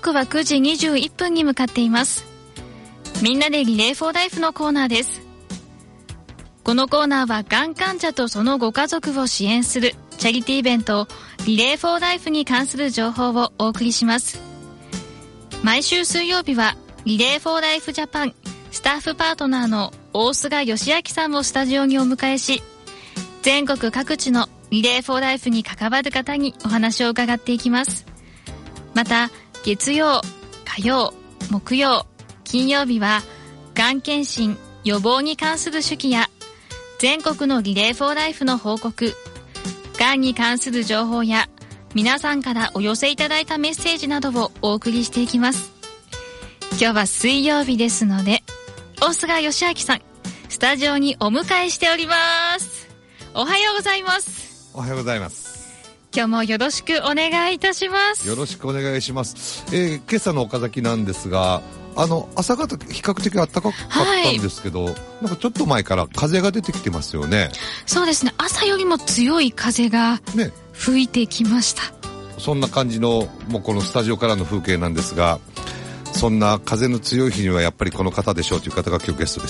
刻は9時21分に向かっています。みんなでリレーフォーライフのコーナーです。このコーナーはがん患者とそのご家族を支援するチャリティーイベントリレーフォーライフに関する情報をお送りします。毎週水曜日はリレーフォーライフジャパンスタッフパートナーの大須賀義明さんをスタジオにお迎えし、全国各地のリレーフォーライフに関わる方にお話を伺っていきます。また月曜、火曜、木曜、金曜日はがん検診予防に関する手記や全国のリレーフォーライフの報告、がんに関する情報や皆さんからお寄せいただいたメッセージなどをお送りしていきます。今日は水曜日ですので、大須賀義明さんスタジオにお迎えしております。おはようございます。 おはようございます。 今日もよろしくお願いいたします。 よろしくお願いします。今朝の岡崎なんですが、朝方比較的暖かかったんですけど、なんかちょっと前から風が出てきてますよね。 そうですね、朝よりも強い風が吹いてきました、 そんな感じのもうこのスタジオからの風景なんですが、そんな風の強い日にはやっぱりこの方でしょうという方が今日ゲストです。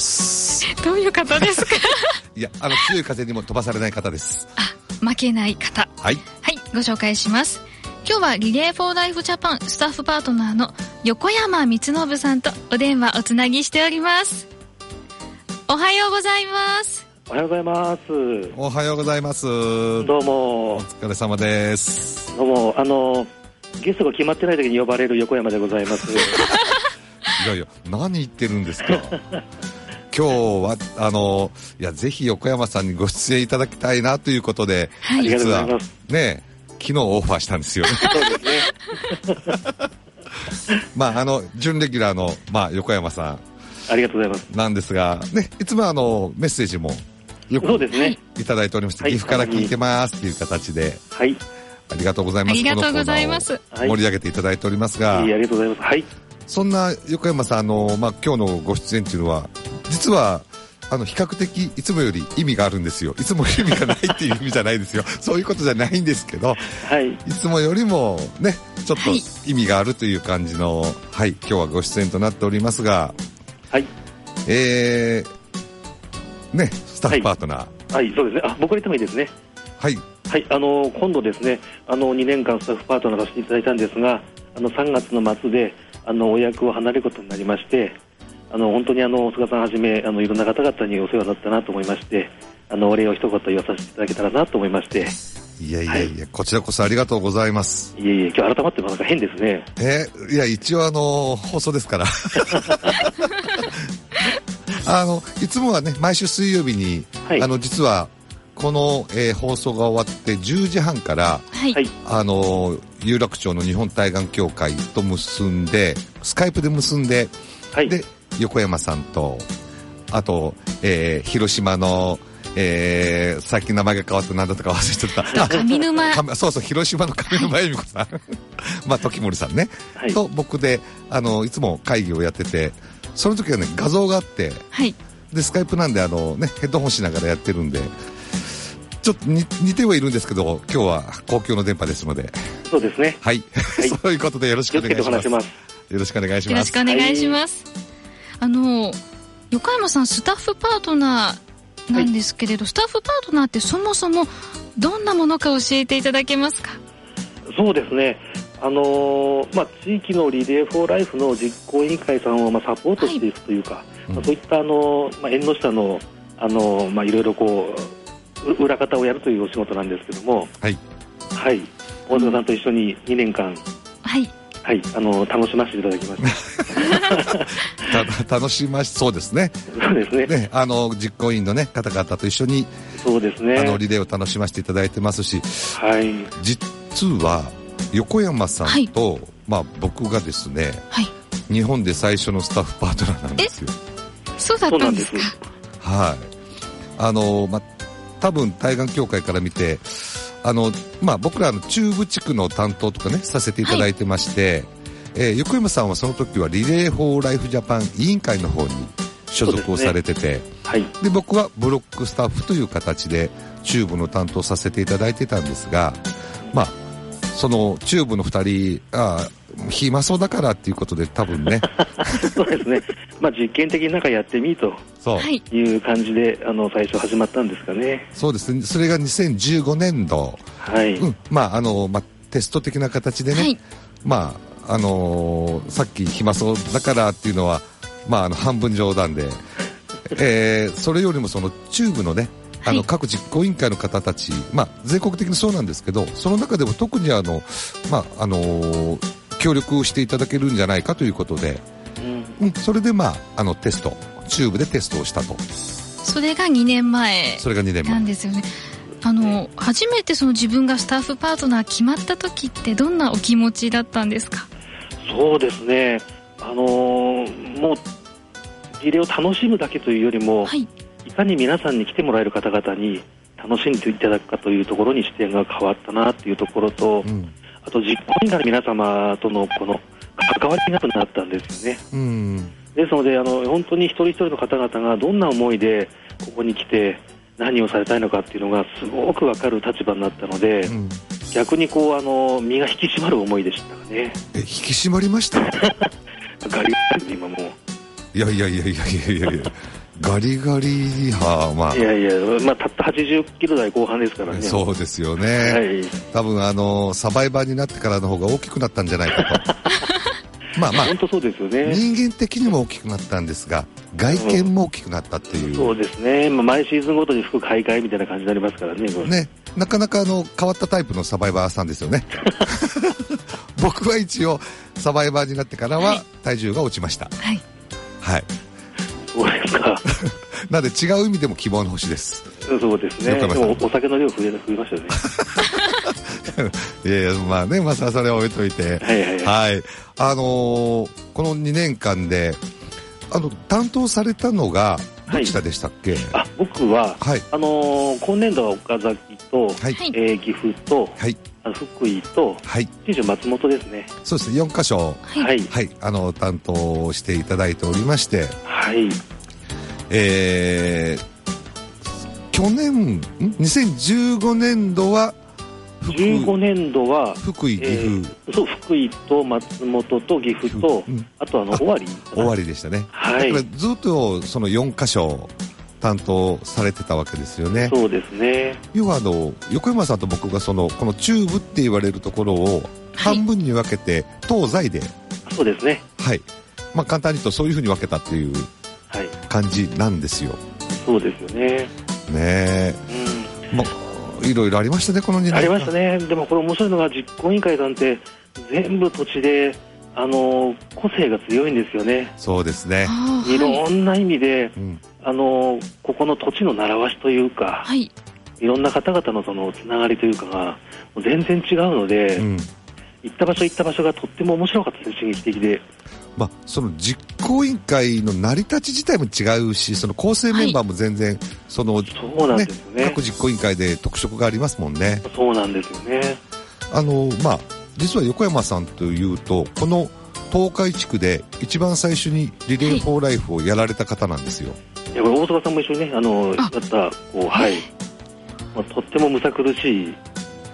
どういう方ですか？ いや、強い風にも飛ばされない方です。 負けない方。 はい、 はい、ご紹介します。今日はリレーフォーライフジャパンスタッフパートナーの横山光信さんとお電話おつなぎしております。おはようございます。 おはようございます。 おはようございます。 どうも。 お疲れ様です。 どうも、ゲストが決まってない時に呼ばれる横山でございます。 いやいや、何言ってるんですか。今日はいや、ぜひ横山さんにご出演いただきたいなということで、 はい、実はね、昨日オファーしたんですよね。 そうですね。 まあ準レギュラーの横山さん、 ありがとうございます。 なんですがね、いつもメッセージもよくそうですね、 いただいておりまして、岐阜から聞いてますっていう形で、 はい、 ありがとうございます。 ありがとうございます。 盛り上げていただいておりますが、 ありがとうございます。はい。 そんな横山さん今日のご出演っていうのは実は比較的いつもより意味があるんですよ。いつも意味がないっていう意味じゃないですよ。そういうことじゃないんですけど、 はい、 いつもよりもねちょっと意味があるという感じの、はい、今日はご出演となっておりますが、 はい、 ね、スタッフパートナー、 はい、そうですね。僕から言ってもいいですね。はい、はい、今度ですね、2年間スタッフパートナーさせていただいたんですが、3月の末でお役を離れることになりまして、本当に菅さんはじめいろんな方々にお世話になったなと思いまして、お礼を一言言わさせていただけたらなと思いまして。 いやいやいや、はい、こちらこそありがとうございます。 いやいや、今日改まってなんか変ですね。 いや、一応放送ですからいつもはね、毎週水曜日に、はい、実はこの、放送が終わって10時半から、はい、有楽町の日本対がん協会と結んで、スカイプで結んで、はい、で横山さんと、あと、広島の、最近名前が変わって何だったか忘れちゃった。 上沼。 そうそう、広島の上沼恵美子さん。時森さんね。はい、と僕で、いつも会議をやってて、その時はね、画像があって、はい、で、スカイプなんで、ヘッドホンしながらやってるんで、ちょっと似てはいるんですけど、今日は公共の電波ですので。 そうですね。 はい。はい、そういうことでよろしくお願いします。よろしくお願いします。 よろしくお願いします。はい、横山さん、スタッフパートナーなんですけれど、はい、スタッフパートナーってそもそもどんなものか教えていただけますか？ そうですね。地域のリレーフォーライフの実行委員会さんをサポートしていくというか、はい、そういった縁の下のいろいろこう裏方をやるというお仕事なんですけども、はい、はい、大塚さんと一緒に2年間、はい、はい、楽しませていただきました楽しましそうですね。 そうですね。 ね、実行委員のね方々と一緒に、 そうですね、 リレーを楽しませていただいてますし、 はい、 実は横山さんと、はい、僕がですね、はい、日本で最初のスタッフパートナーなんですよ。 そうだったんですか？ はい。多分対がん協会から見て、僕ら中部地区の担当とかねさせていただいてまして、はい、横山さんはその時はリレーフォーライフジャパン委員会の方に所属をされてて、ね、はい、で僕はブロックスタッフという形で中部の担当させていただいてたんですが、その中部の2人暇そうだからっていうことで多分ねそうですね、実験的になんかやってみという感じで最初始まったんですかね。 そうですね、それが2015年度、 はい、 テスト的な形でね、 はい、 さっき暇そうだからっていうのは、半分冗談で、それよりもそのチューブのね、各実行委員会の方たち、全国的にそうなんですけど、その中でも特に協力していただけるんじゃないかということで、それでテスト、チューブでテストをしたと。 それが2年前なんですよね。初めてその自分がスタッフパートナー決まった時ってどんなお気持ちだったんですか？ そうですね、もうリレーを楽しむだけというよりも、いかに皆さんに来てもらえる方々に楽しんでいただくかというところに視点が変わったなというところと、あと実行委員会の皆様とのこの関わりがなくなったんですよね。ですので本当に一人一人の方々がどんな思いでここに来て何をされたいのかっていうのがすごく分かる立場になったので、逆にこう身が引き締まる思いでしたね。 引き締まりましたガリガリ今もういやガリガリはたった80キロ台後半ですからね。 そうですよね、多分サバイバーになってからの方が大きくなったんじゃないかと本当そうですよね。 人間的にも大きくなったんですが、外見も大きくなったっていう、 そうですね、毎シーズンごとに服買い替えみたいな感じになりますからね。 なかなか変わったタイプのサバイバーさんですよね僕は一応サバイバーになってからは体重が落ちました。 そうですかなので違う意味でも希望の星です。 そうですね。でもお酒の量増えましたよねそれは置いといて、この2年間で担当されたのがどちらでしたっけ？ 僕は、今年度は岡崎と、岐阜と、福井と、信州松本ですね。 そうですね、4カ所、担当していただいておりまして、去年2015年度は 15年度は福井、岐阜、 福井と松本と岐阜と、あと尾張でしたね。だからずっとその4カ所担当されてたわけですよね。 そうですね。 要は横山さんと僕がこのチューブって言われるところを半分に分けて東西で、 そうですね。 簡単に言うとそういうふうに分けたっていう感じなんですよ。 そうですよね。 いろいろありましたね、この2年間。 ありましたね。でもこれ面白いのが、実行委員会さんって全部土地で個性が強いんですよね。 そうですね。 いろんな意味で、ここの土地の習わしというか、いろんな方々のそのつながりというかがもう全然違うので、行った場所がとっても面白かったです、刺激的で。 その実行委員会の成り立ち自体も違うし、その構成メンバーも全然、 そうなんですよね。 各実行委員会で特色がありますもんね。 そうなんですよね。 実は横山さんというと、この東海地区で一番最初にリレーフォーライフをやられた方なんですよ。 大阪さんも一緒にね、やったとってもむさ苦しい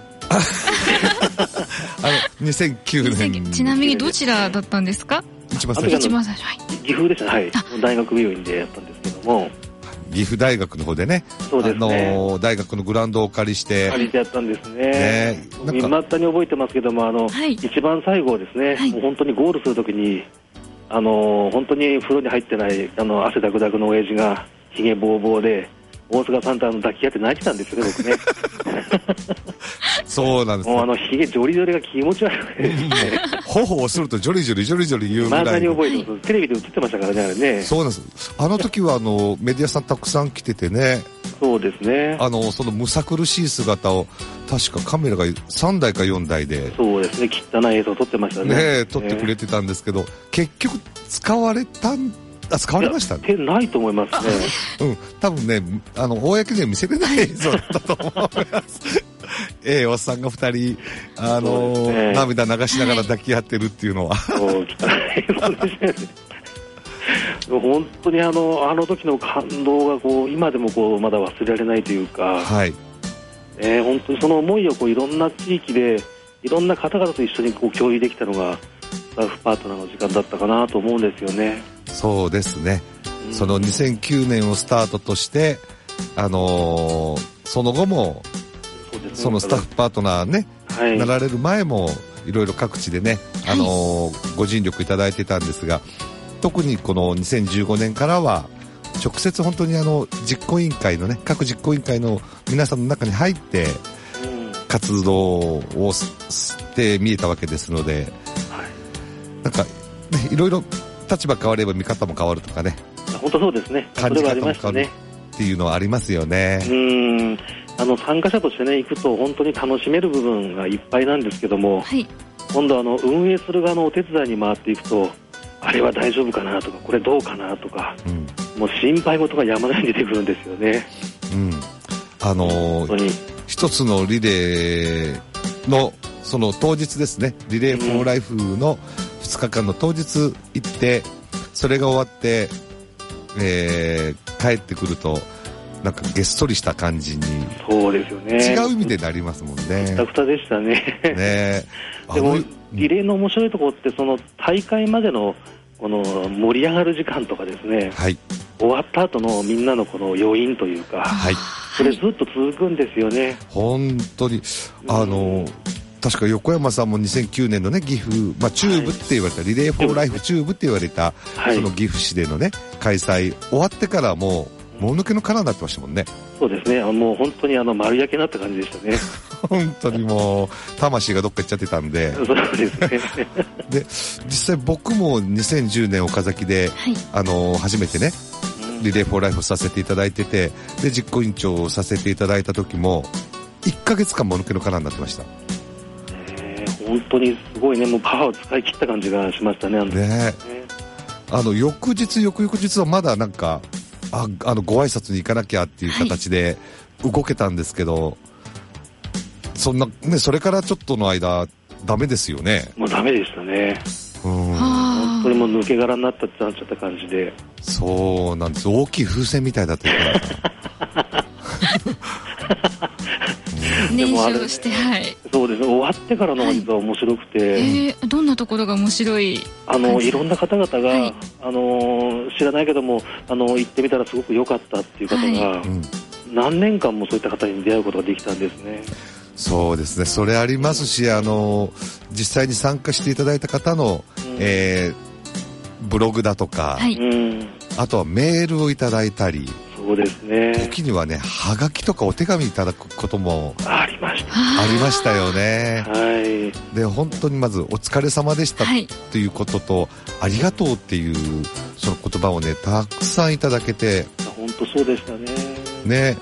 2009年ちなみにどちらだったんですか？ 一番最初、 岐阜ですね。大学病院でやったんですけども、 岐阜大学の方でね、 そうですね、 大学のグラウンドをお借りしてやったんですね。未だに覚えてますけども、一番最後ですね、もう本当にゴールするときに本当に風呂に入ってない汗だくだくの親父がひげぼうぼうで大塚さんと抱き合って泣いてたんですよね、僕ねそうなんです、 もうひげジョリジョリが気持ち悪くて頬をするとジョリジョリジョリジョリ言うぐらい、 まだに覚えてます。テレビで映ってましたからね、あれね。 そうなんです。あの時はメディアさんたくさん来ててね、 そうですね、 そのむさ苦しい姿を確かカメラが3台か4台で、 そうですね、汚い映像を撮ってましたね。 撮ってくれてたんですけど、結局使われましたね。 ないと思いますね。 多分ね、公には見せれない映像だったと思いますおっさんが2人涙流しながら抱き合ってるっていうのは本当にあの時の感動が今でもまだ忘れられないというか、本当にその思いをいろんな地域でいろんな方々と一緒に共有できたのがタッフパートナーの時間だったかなと思うんですよね。 そうですね、その2009年をスタートとして、その後もそのスタッフパートナーね、なられる前もいろいろ各地でね、ご尽力いただいてたんですが、特にこの2015年からは直接本当に実行委員会のね、各実行委員会の皆さんの中に入って活動をして見えたわけですので、なんか、ね、いろいろ立場変われば見方も変わるとかね、 本当そうですね、 感じ方も変わるっていうのはありますよね。 参加者としてね、行くと本当に楽しめる部分がいっぱいなんですけども、今度運営する側のお手伝いに回っていくと、あれは大丈夫かなとか、これどうかなとか、もう心配事が山のように出てくるんですよね。本当に一つのリレーのその当日ですね、リレーフォーライフの2日間の当日行って、それが終わって、帰ってくるとなんかげっそりした感じに、 そうですよね、 違う意味でなりますもんね。 くたくたでしたね。でもリレーの面白いところって、その大会までのこの盛り上がる時間とかですね、終わった後のみんなのこの余韻というか、それずっと続くんですよね。 本当に確か横山さんも2009年のね、岐阜、チューブって言われた、リレーフォーライフチューブって言われた、その岐阜市でのね開催終わってからもうもぬけの殻になってましたもんね。そうですね、 もう本当に丸焼けになった感じでしたね。 本当にもう魂がどっか行っちゃってたんで。 そうですね。 で、実際僕も2010年岡崎で、初めてねリレーフォーライフをさせていただいてて、で実行委員長をさせていただいた時も1ヶ月間もぬけの殻になってました。 本当にすごいね、もうパワーを使い切った感じがしましたね。 翌日翌々日はまだなんかご挨拶に行かなきゃっていう形で動けたんですけど、そんなね、それからちょっとの間ダメですよね。 もうダメでしたね。本当にもう抜け殻になっちゃった感じで。 そうなんです、大きい風船みたいだったよ燃焼して、 そうですね、終わってからのが実は面白くて、 どんなところが面白い？ いろんな方々が、知らないけども行ってみたらすごく良かったっていう方が、何年間もそういった方に出会うことができたんですね。 そうですね、それありますし、実際に参加していただいた方の、ブログだとか、あとはメールをいただいたり、 そうですね、 時にはね、はがきとかお手紙いただくこともありましたよね。で、本当にまずお疲れ様でしたということと、ありがとうっていうその言葉をね、たくさんいただけて、 本当そうでしたね。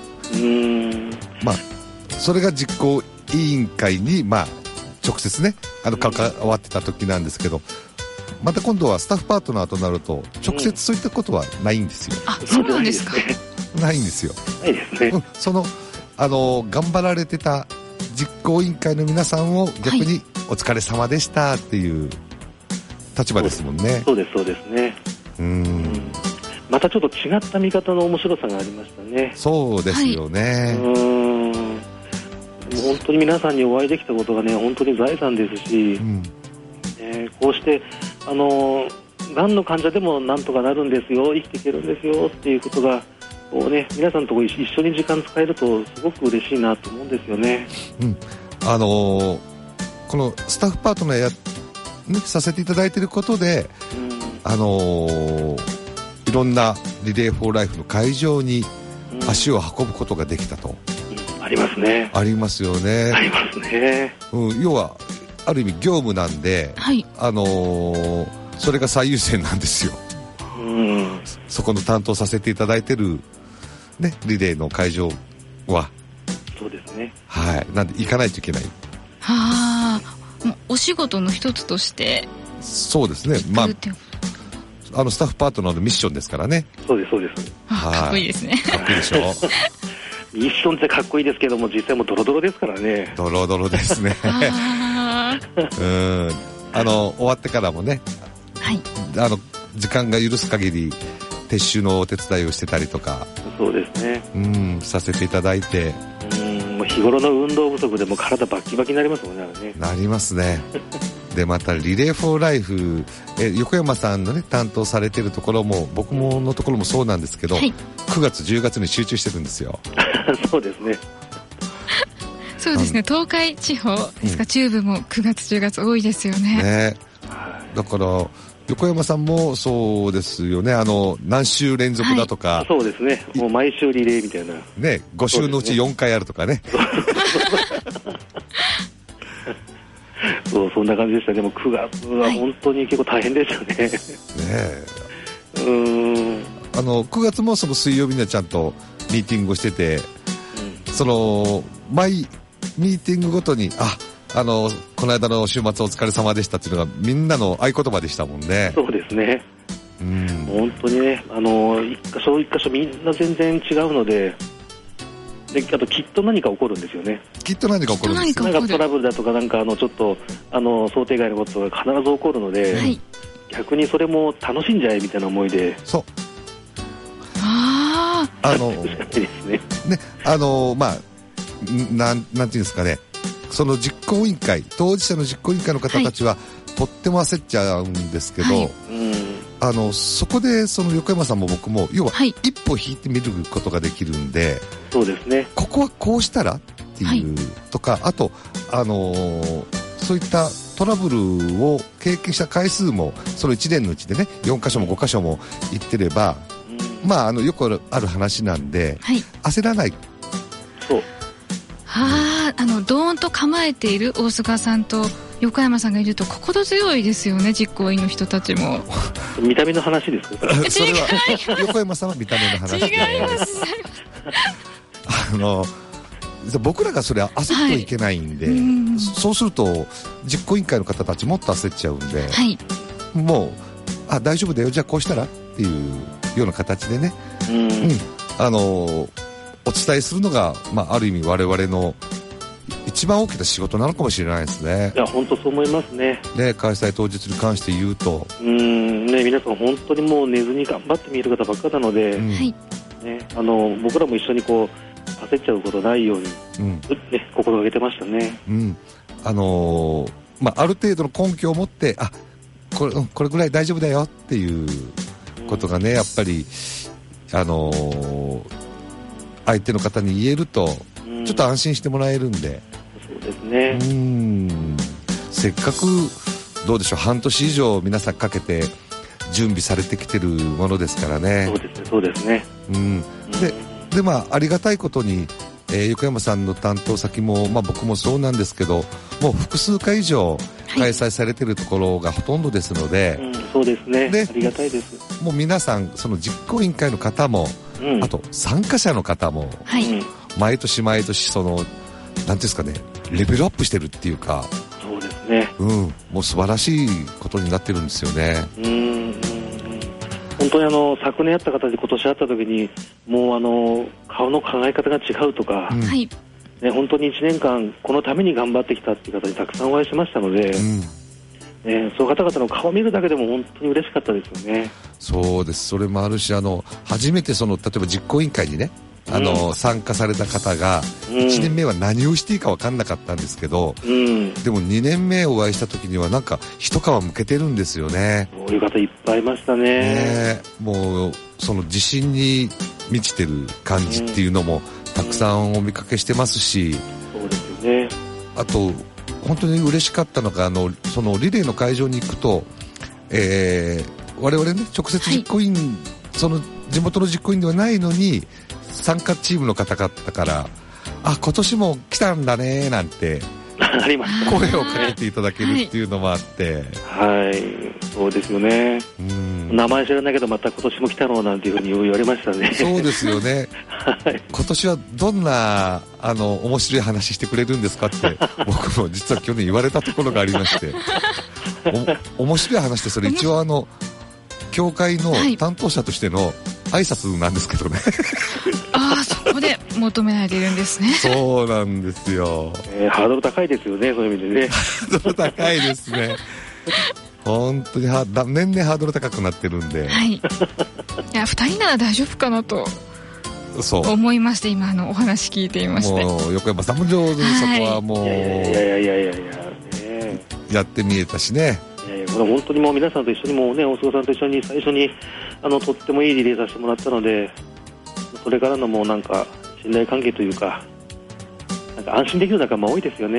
それが実行委員会に直接ね関わってた時なんですけど、また今度はスタッフパートナーとなると直接そういったことはないんですよ。 そうなんですか。 ないんですよ。 ないですね。 その頑張られてた実行委員会の皆さんを逆にお疲れ様でしたっていう立場ですもんね。 そうですね。またちょっと違った見方の面白さがありましたね。 そうですよね。 本当に皆さんにお会いできたことがね、本当に財産ですし、こうしてがんの患者でもなんとかなるんですよ、生きていけるんですよっていうことがこう、ね、皆さんと一緒に時間使えるとすごく嬉しいなと思うんですよね。 このスタッフパートナーさせていただいていることで、いろんなリレーフォーライフの会場に足を運ぶことができたと。 ありますね。 ありますよね。 ありますね。 要はある意味業務なんで、それが最優先なんですよ。そこの担当させていただいてるね、リレーの会場は。 そうですね。 なんで行かないといけない。 もうお仕事の一つとして。 そうですね。スタッフパートナーのミッションですからね。 そうです。 かっこいいですね。 かっこいいでしょ。 ミッションってかっこいいですけども、実際もドロドロですからね。 ドロドロですね。終わってからもね、時間が許す限り撤収のお手伝いをしてたりとか。 そうですね。 させていただいて。 もう日頃の運動不足でも体バッキバキになりますもんね。 なりますね。 でまたリレーフォーライフ、横山さんのね担当されてるところも僕ものところもそうなんですけど、はい、9月10月に集中してるんですよ。 そうですね。 そうですね、東海地方ですか、中部も9月10月多いですよ ね。 だから横山さんもそうですよね。何週連続だとか、はい、 そうですね、もう毎週リレーみたいなね、5週のうち4回あるとかね。 そうそんな感じでした。でも9月は本当に結構大変でしたね。 9月もその水曜日にはちゃんとミーティングをしてて、その毎ミーティングごとにこの間の週末お疲れ様でしたっていうのがみんなの合言葉でしたもんね。 そうですね。本当にね、一箇所一箇所みんな全然違うので、あときっと何か起こるんですよね。 きっと何か起こるんです。 なんかトラブルだとかちょっと想定外のことが必ず起こるので、はい、逆にそれも楽しんじゃえみたいな思いで。 そう。 しかないですね。 ね、なんていうんですかね。その実行委員会、当事者の実行委員会の方たちは、はい、とっても焦っちゃうんですけど、はい、そこでその横山さんも僕も要は一歩引いてみることができるんで、 そうですね。 ここはこうしたらっていう、とか、あとそういったトラブルを経験した回数もその1年のうちでね4箇所も5箇所も行ってれば、よくある話なんで、はい、焦らない。 そう。 ドーンと構えている大菅さんと横山さんがいると心強いですよね、実行委員の人たちも。 見た目の話ですか？ それは横山さんは見た目の話で。違います。僕らがそれは焦ってはいけないんで、はい、そうすると実行委員会の方たちもっと焦っちゃうんで、はい、もう大丈夫だよ、じゃあこうしたらっていうような形でね、お伝えするのが、ある意味我々の一番大きな仕事なのかもしれないですね。 いや本当そう思いますね。 ね、開催当日に関して言うと、 ね、皆さん本当にもう寝ずに頑張って見える方ばっかなので、ね、僕らも一緒に焦っちゃうことないように、心がけてましたね。 ある程度の根拠を持ってこれぐらい大丈夫だよっていうことがね、やっぱり相手の方に言えるとちょっと安心してもらえるんで。 そうですね。 せっかくどうでしょう、半年以上皆さんかけて準備されてきてるものですからね。 そうですね。 でありがたいことに、横山さんの担当先も、僕もそうなんですけど、もう複数回以上開催されてるところがほとんどですので、 そうですね。ありがたいです。 もう皆さんその実行委員会の方も、あと参加者の方も、毎年毎年なんていうんですかね、レベルアップしてるっていうか、 そうですね。 もう素晴らしいことになってるんですよね。 本当に昨年会った方で今年会った時にもう顔の考え方が違うとか、ね、本当に1年間このために頑張ってきたっていう方にたくさんお会いしましたので、そういう方々の顔を見るだけでも本当に嬉しかったですよね。 そうです。それもあるし、初めて例えば実行委員会にね、参加された方が1年目は何をしていいか分かんなかったんですけど、でも2年目お会いした時にはなんか一皮むけてるんですよね。 そういう方いっぱいいましたね。 もうその自信に満ちてる感じっていうのもたくさんお見かけしてますし、 そうですよね。 あと本当に嬉しかったのがそのリレーの会場に行くと、我々ね直接実行委員、その地元の実行委員ではないのに参加チームの方々から今年も来たんだねなんてありました。 声をかけていただけるっていうのもあって、 そうですよね。名前知らないけどまた今年も来たのなんていうふうに言われましたね。 そうですよね。今年はどんな面白い話してくれるんですかって僕も実は去年言われたところがありまして面白い話ってそれ一応協会の担当者としての挨拶なんですけどねそこで求められているんですね。 そうなんですよ。 ハードル高いですよね、そういう意味でね。 ハードル高いですね。本当に年々ハードル高くなってるんで、いや2人なら大丈夫かなと思いまして、今お話聞いていまして、 もう横山さんも上手にそこはもう、 いややってみえたしね。 これ本当にもう皆さんと一緒にもうね、大菅さんと一緒に最初にとってもいいリレーさせてもらったので、それからのもうなんか信頼関係というか、なんか安心できる仲間多いですよね。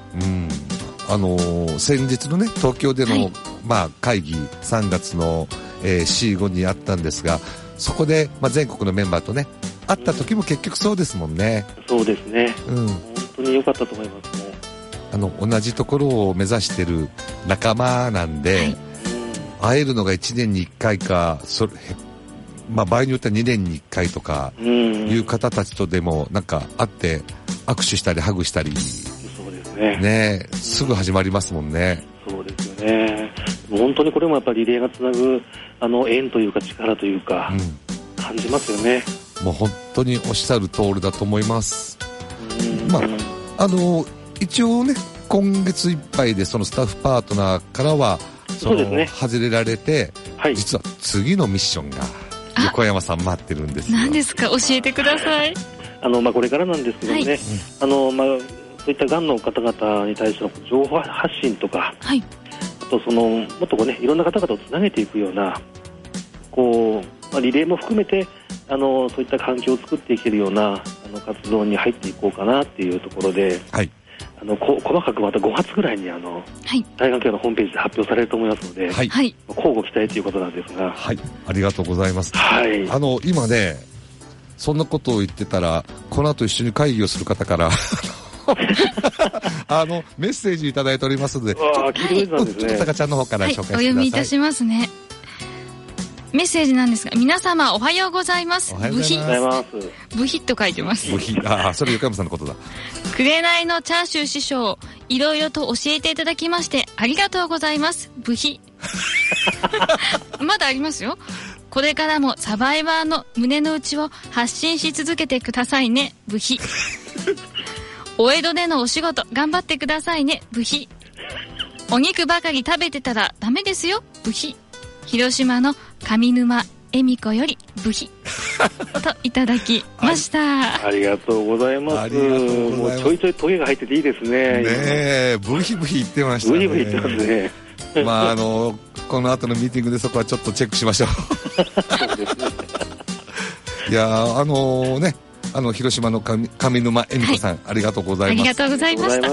先日のね東京での、会議3月の、4,5 にあったんですが、そこで、全国のメンバーとね会った時も結局そうですもんね。 そうですね、本当に良かったと思います。 同じところを目指してる仲間なんで、会えるのが1年に1回か場合によっては2年に1回とかいう方たちとでもなんか会って握手したりハグしたり、 そうですね、 すぐ始まりますもんね。 そうですよね。本当にこれもやっぱりリレーがつなぐ縁というか力というか、感じますよね。 もう本当におっしゃる通りだと思います。一応ね今月いっぱいでそのスタッフパートナーからはそうですね、外れられて、実は次のミッションが横山さん待ってるんですよ。 何ですか、教えてください。 これからなんですけどね、そういったがんの方々に対しての情報発信とか、あともっといろんな方々をつなげていくようなリレーも含めてそういった環境を作っていけるような活動に入っていこうかなっていうところで、細かくまた5月ぐらいに大学のホームページで発表されると思いますので、交互期待ということなんですが、 ありがとうございます。今ねそんなことを言ってたらこの後一緒に会議をする方からメッセージいただいておりますので、ちょっと坂ちゃんの方から紹介してください。 お読みいたしますね。メッセージなんですが、皆様おはようございます。 ブヒと書いてます。 ブヒ、それ横山さんのことだ。 紅のチャーシュー師匠、いろいろと教えていただきましてありがとうございます。ブヒまだありますよ。これからもサバイバーの胸の内を発信し続けてくださいね。ブヒお江戸でのお仕事頑張ってくださいね。ブヒお肉ばかり食べてたらダメですよ。ブヒ広島の上沼恵美子よりブヒといただきました。 ありがとうございます。もうちょいちょいトゲが入ってていいですね。 ブヒブヒ言ってましたね。 ブヒブヒ言ってますね。 この後のミーティングでそこはちょっとチェックしましょう。そうですね。いや広島の上沼恵美子さん、ありがとうございます。 ありがとうございました。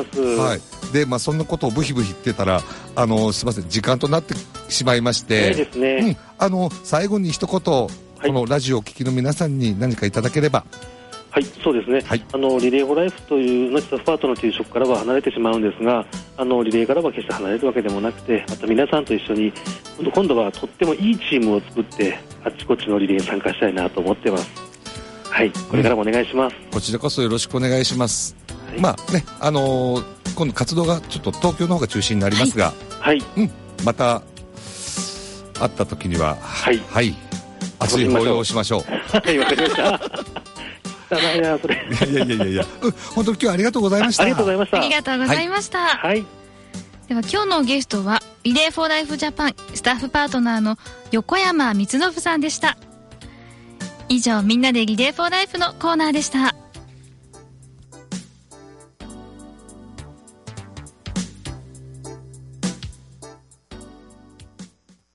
で、そんなことをブヒブヒ言ってたら、すいません、時間となってしまいまして、 ですね。 最後に一言、このラジオをお聞きの皆さんに何かいただければ。 そうですね。リレーフォーライフというのスタッフパートナーという職からは離れてしまうんですが、リレーからは決して離れるわけでもなくて、また皆さんと一緒に今度はとってもいいチームを作ってあっちこっちのリレーに参加したいなと思ってます。これからもお願いします。 こちらこそよろしくお願いします。今度活動がちょっと東京の方が中心になりますが、また会った時には、熱い抱擁をしましょう。 わかりました。汚いなそれ。 いや、本当に今日はありがとうございました。 ありがとうございました。 ありがとうございました。では今日のゲストはリレーフォーライフジャパンスタッフパートナーの横山光信さんでした。以上、みんなでリレーフォーライフのコーナーでした。